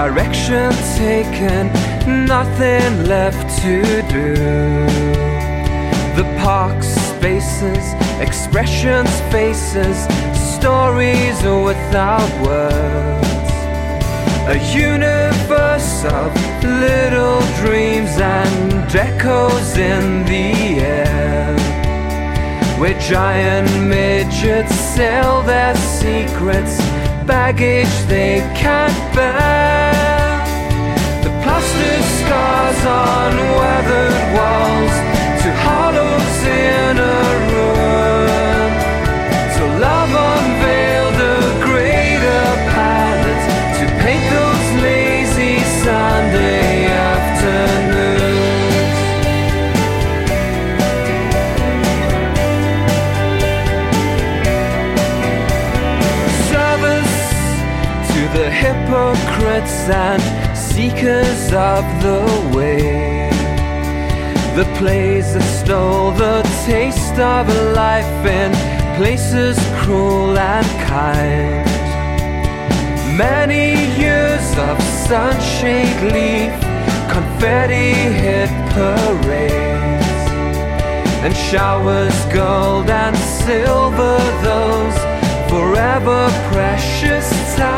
direction taken, nothing left to do. The park's spaces, expressions, faces, stories without words. A universe of little dreams and echoes in the air, where giant midgets sell their secrets, baggage they can't bear. The plaster scars on weathered walls, to hollows in a ruin, to love unveiled a greater palette, to paint those lazy Sunday afternoons. The hypocrites and seekers of the way, the plays that stole the taste of life in places cruel and kind. Many years of sunshade leaf, confetti hit parades, and showers gold and silver, those forever precious times.